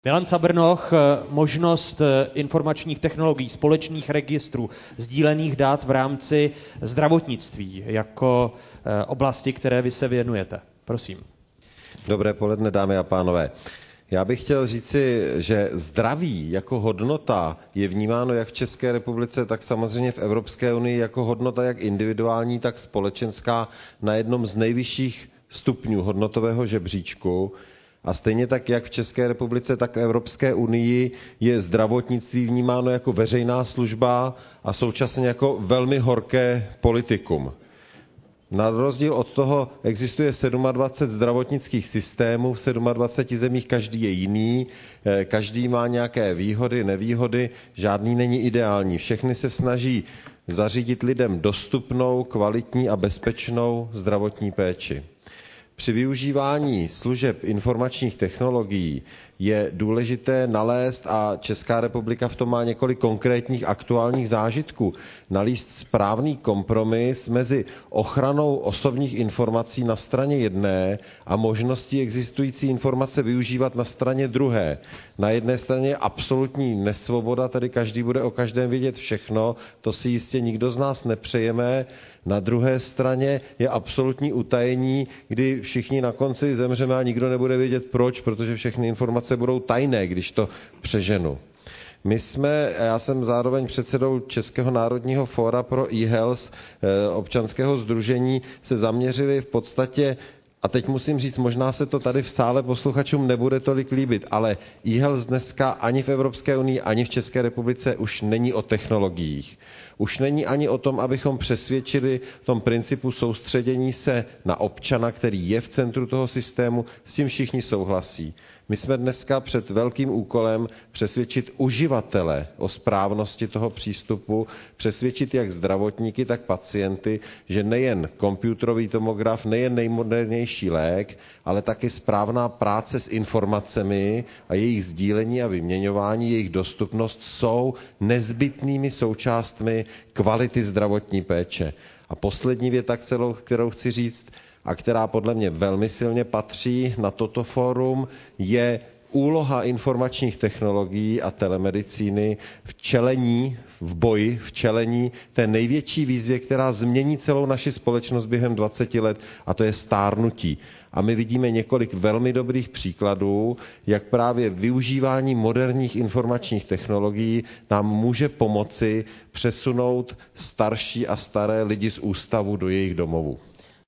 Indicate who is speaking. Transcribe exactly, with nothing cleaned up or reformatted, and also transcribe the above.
Speaker 1: Milan Cabrnoch, možnost informačních technologií, společných registrů, sdílených dat v rámci zdravotnictví jako oblasti, které vy se věnujete. Prosím.
Speaker 2: Dobré poledne, dámy a pánové. Já bych chtěl říci, že zdraví jako hodnota je vnímáno jak v České republice, tak samozřejmě v Evropské unii jako hodnota jak individuální, tak společenská na jednom z nejvyšších stupňů hodnotového žebříčku. A stejně tak, jak v České republice, tak v Evropské unii je zdravotnictví vnímáno jako veřejná služba a současně jako velmi horké politikum. Na rozdíl od toho existuje dvacet sedm zdravotnických systémů, v dvaceti sedmi zemích každý je jiný, každý má nějaké výhody, nevýhody, žádný není ideální. Všechny se snaží zařídit lidem dostupnou, kvalitní a bezpečnou zdravotní péči. Při využívání služeb informačních technologií je důležité nalézt, a Česká republika v tom má několik konkrétních aktuálních zážitků, nalíst správný kompromis mezi ochranou osobních informací na straně jedné a možností existující informace využívat na straně druhé. Na jedné straně je absolutní nesvoboda, tedy každý bude o každém vědět všechno, to si jistě nikdo z nás nepřejeme. Na druhé straně je absolutní utajení, kdy všichni na konci zemřeme a nikdo nebude vědět proč, protože všechny informace budou tajné, když to přeženu. My jsme, já jsem zároveň předsedou Českého národního fóra pro e-health, občanského sdružení, se zaměřili v podstatě, a teď musím říct, možná se to tady v sále posluchačům nebude tolik líbit, ale e-health dneska ani v Evropské unii, ani v České republice už není o technologiích. Už není ani o tom, abychom přesvědčili v tom principu soustředění se na občana, který je v centru toho systému, s tím všichni souhlasí. My jsme dneska před velkým úkolem přesvědčit uživatele o správnosti toho přístupu, přesvědčit jak zdravotníky, tak pacienty, že nejen komputerový tomograf, nejen nejmodernější lék, ale taky správná práce s informacemi a jejich sdílení a vyměňování, jejich dostupnost jsou nezbytnými součástmi kvality zdravotní péče. A poslední věta, kterou chci říct, a která podle mě velmi silně patří na toto fórum, je úloha informačních technologií a telemedicíny v čelení, v boji, v čelení té největší výzvě, která změní celou naši společnost během dvaceti let, a to je stárnutí. A my vidíme několik velmi dobrých příkladů, jak právě využívání moderních informačních technologií nám může pomoci přesunout starší a staré lidi z ústavu do jejich domovů.